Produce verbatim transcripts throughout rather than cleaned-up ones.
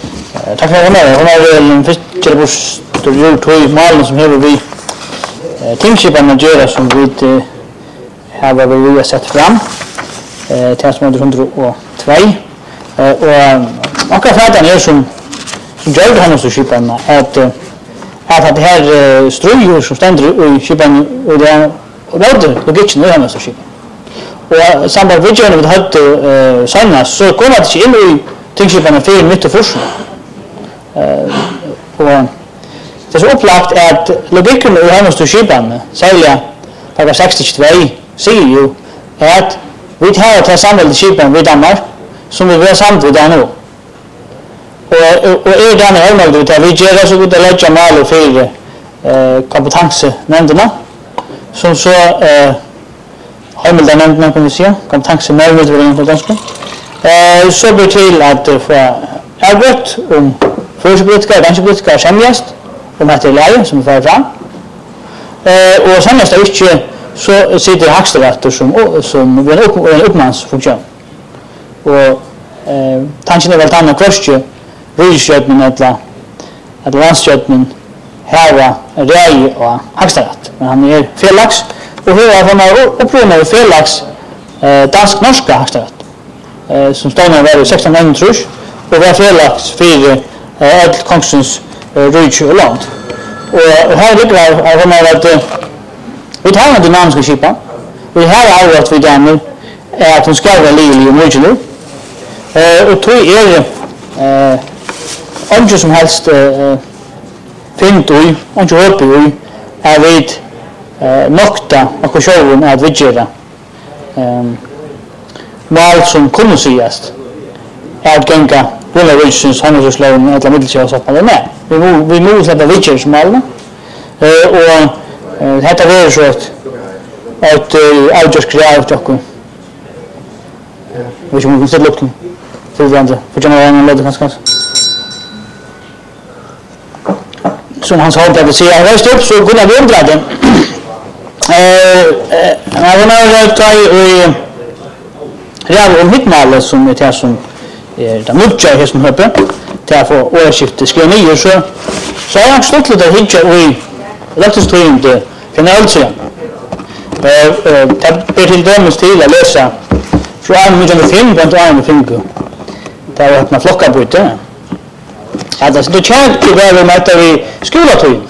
Tack för det. Hon är en fiskebus då ju två mål som har vi tingsskipan att göra som vi har vi har sett fram. Eh till som hundratvå och och frågan är som som gör det här så skipan att att det här ströjor som ständer i skipan och det och det logiken är här så skipan. Och samband med det vi hade senast så kommer det in i tingsskipan för mitt och först. Eh och det är så upplagt att logiken i här så skipan säger paragraf sextiotvå säger ju att vi har att samla skipan vid Danmark som vi vill samla där nu. Och och är det här med det vi gör så att lägga mål för eh kompetensenämnderna som så eh hemmelnämnden kan vi säga kompetensenämnden för danska. Eh så blir till att få arbet om förskriftska danska politiska sämjast om att det är som för fram. Eh och sen nästa vecka så sitter Högsterrätten som som en upp en uppmansfunktion. Och eh tanken är väl att man kvörstje Röjskötmen eller att landskötmen här Rej och Högsterrätt. Men han är fellax och hur har han upprörande fellax eh dansk-norska Högsterrätt. Eh som står när det är sexton nittiotre och var fellax för eh ett konstens Röjsjö och land. Och här ligger har han att vi tar en dynamisk skipa. Vi har arbetat vid den att hon ska vara livlig och mycket nu. Eh och tog är eh Onge som helst eh fint och onge uppe i är vid eh nokta och showen att vidgera. Ehm mål som kunde sägas är gänga Willa Richards handelsslån eller medelkörs att man med. Vi vi måste släppa Richards mål. Eh och detta är så att att jag just kreativt och vi ska måste lukta för varandra för jag menar det ganska som han sa att det säger jag stopp så går det vidare den eh jag menar att jag jag om hitmål som är som är det mycket här som uppe till att få årsskifte ska ni så så jag stod lite hitcha och låt oss tro inte för när alltså eh det är till dömes till att läsa från med fem på en finger där har man flocka på det. Ja, det är chans att vara med att vi skola till.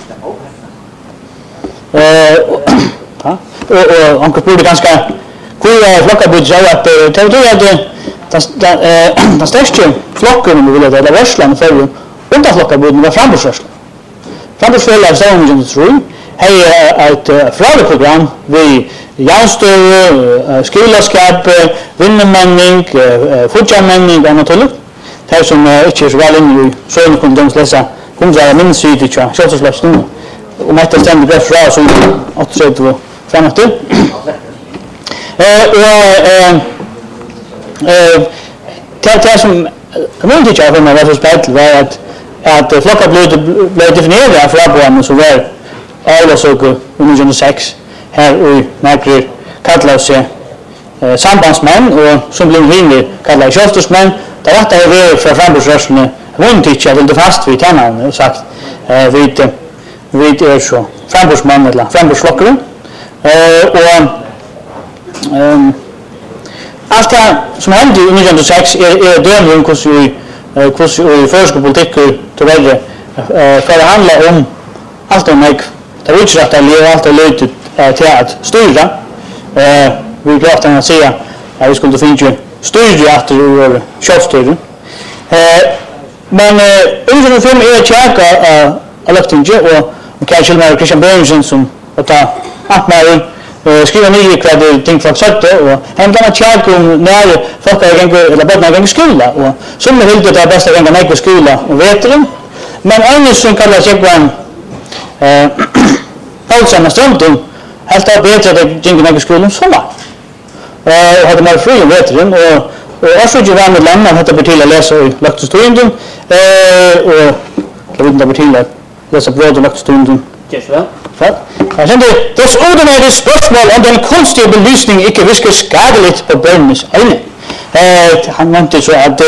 Eh ja, och onkel borde ganska kul flocka på så att det tror jag det eh den största flocken vi vill det Ryssland för och då flocka på med framförsel. Framförsel är så mycket tror. Hej ett fradeprogram vi janstöv skolaskap vinnemanning futjamanning och något det som inte är så väl inne i så en kondomsläsa hundra minst ut i tja självsläppsning och med det stämmer det fra så att så det framåt eh och eh eh det som community chef med vad spel var att att flocka blev blev definierat för att så väl alla så under sex här och märker kallar sig eh sambandsmän och som blir hinner kallar självstödsmän. Det var det vi för frambursrörsne runt inte vill det fast vi tännan och sagt eh vid vid är så frambursmän eller frambursflockare eh och ehm allt det som hände i nittonhundrasex är är det en kurs i kurs i förskolepolitik till väl eh för det handlar om allt det mig det är ju rätt att leva allt det löjt till att styra eh vi pratar om att säga att vi skulle finna styra att det självstyre. Eh men eh under film är checka eh electinge och kanske med Christian Benson som att att man skriver nya kvad ting för sagt och han kan checka om när folk är gång eller bara gång skola och som vill det bästa gång när gå skola och vet du men annars som kan jag checka eh alltså när stund helt att bättre det gång när gå skola så va. Eh hade man fri vet du och och också ju var med lämna hade betyda läsa och lagt stunden eh och jag vet inte betyda läsa bröd och lagt stunden. Just väl. För jag kände det ordinära spörsmål om den konstiga belysning inte viskar skadeligt på barnens ögon. Eh han nämnde så att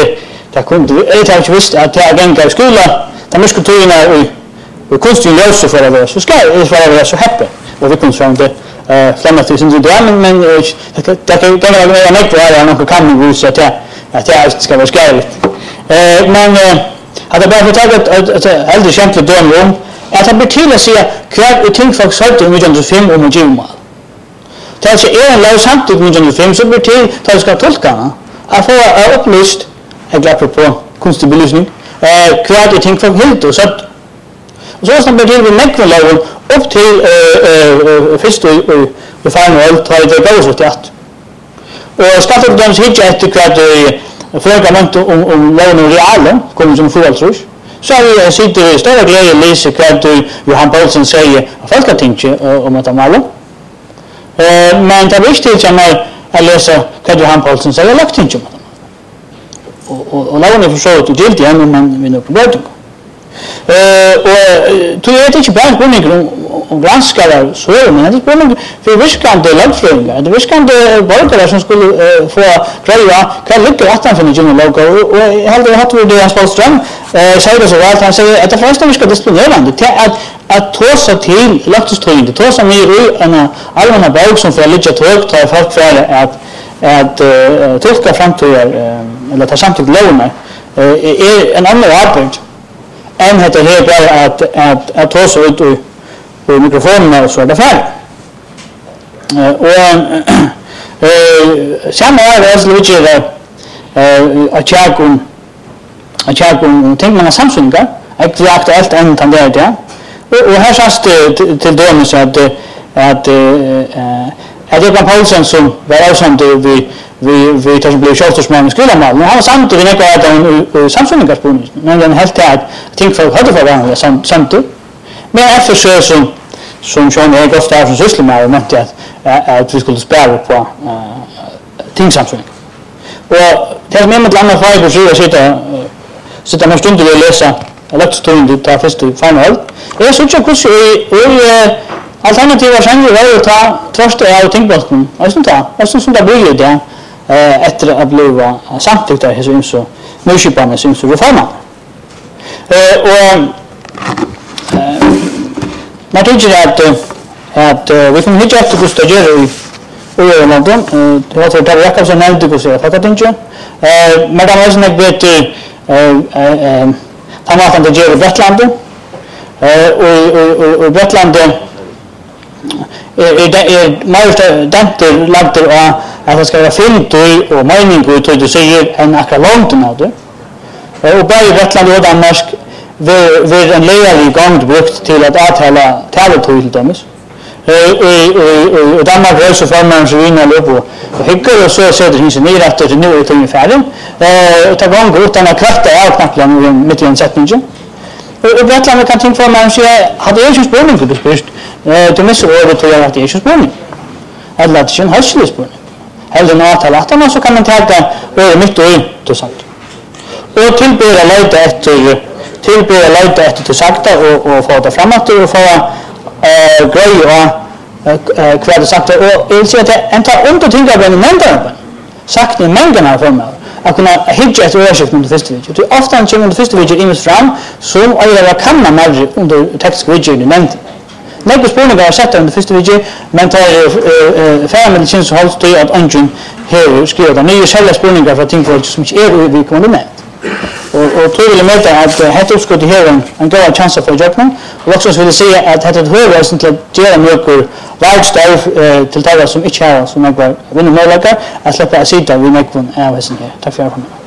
det kunde jag inte visst att jag gänga i skolan där mycket tydligen och och konstigt lösa för det så ska det vara så happy och vi kunde så inte eh flamma till sin det men men det kan kan jag göra mycket där någon kan ju så att att jag ska vara skärligt eh men hade bara förtaget att äldre kämpligt då om att han betyder sig kvar i ting folk sålt i nittonhundrafem om Juma. Det är är en låg samtidigt nittonhundrafem så betyder att det ska tolka att få upplyst jag glad på konstig belysning eh kvar i ting folk helt och så och så som betyder vi mäkva lagen upp till eh först och och final tar det gå så att och skattebedöms hittar efter kvar frågan om om lagen och realen kommer som förvaltning så jag sitter i stora glädje läser vad Johan Paulsen säger av Folketinget om att måla. Eh men det är viktigt att man läser vad Johan Paulsen säger lagt in om det. Och och lagen är försökt att gilt igen men vi nu på bort. Eh och tror jag inte bara på mig om granskare så är men det på mig för viskande lagfrågor. Det viskande borgare som skulle få greja kan lycka att han finner genom logo och jag hade haft det hans Paulström eh säger så väl han säger att det första vi ska disponera det att att trossa till löftestöd det trossa mer i en allmänna bok som för lite högt tar folk för att att tolka framtida eller ta samtidigt låna är en annan arbete än heter det bara att att att trossa ut och på mikrofonen och så där för och eh samma är det så lite eh att jag kom att jag kom tänk man Samsung jag klart allt än han där där och här sast till dem så att att eh att det var Paulsen som var som det vi vi vi tar som blev shortstman i skolan men han var samtidigt inte att han Samsung kan spela men den helt att tänk för hade för varandra som samtidigt men efter så som som Sean Erik ofta har sysslat med och mente att att vi skulle spela på uh, Team Samsung. Och det är med ett annat fall på så sitta sitta med stunder och läsa elektronik det tar först i final. Jag så jag kus i alternativa genrer var ta första jag tänkte på. Jag syns ta. Jag syns det blir det eh efter att bli samtidigt där så så mycket på mig syns så reforma. Eh och man tycker att att vi kan hitta efter Gustav Jerry och jag London det har tagit jag kanske nämnde det så jag tänkte eh men det var såna bit eh eh han var från det Jerry Bretland eh och och Bretland är det är mer denter lanter och att det ska vara fint och mening och det säger en akkalont med det och bara Bretland och Danmark vi vi en lejer i gång brukt till att avtala taletid till dem. Eh och och Danmark är så förman så vinner lopp och hycker och så sätter hin sig ner efter det nu är det ungefär. Eh ta gång utan att krafta av knapplan mitt i en sättning. Och Bretland kan tänka för man så hade jag ju spårning för det först. Eh det måste vara det jag hade ju spårning. Alla det känns hastigt spårning. Eller något att man så kan man ta det mitt och till sant. Och tillbera lite efter tillbera lite efter till sakta och och få det framåt och få eh grej och kvar det sakta och jag ser att inte under tänka på en mängder sakta mängderna för mig att kunna hitta ett överskott under första video. Det ofta en chimney under första video in fram som alla kan man mer under text video nämnt. Lägg spårningar har sett under första video men tar fem eller tjänst hålls till att engine här skriver det nya själva spårningar för ting för som inte är vi kommer med. Och och tror vill mäta att heter ska det här en en god chans för jobben och också vill säga att heter höra sånt att göra mycket large style till talar som inte har som jag vill nog lägga att släppa sitta vi med kon är väsen här tack för att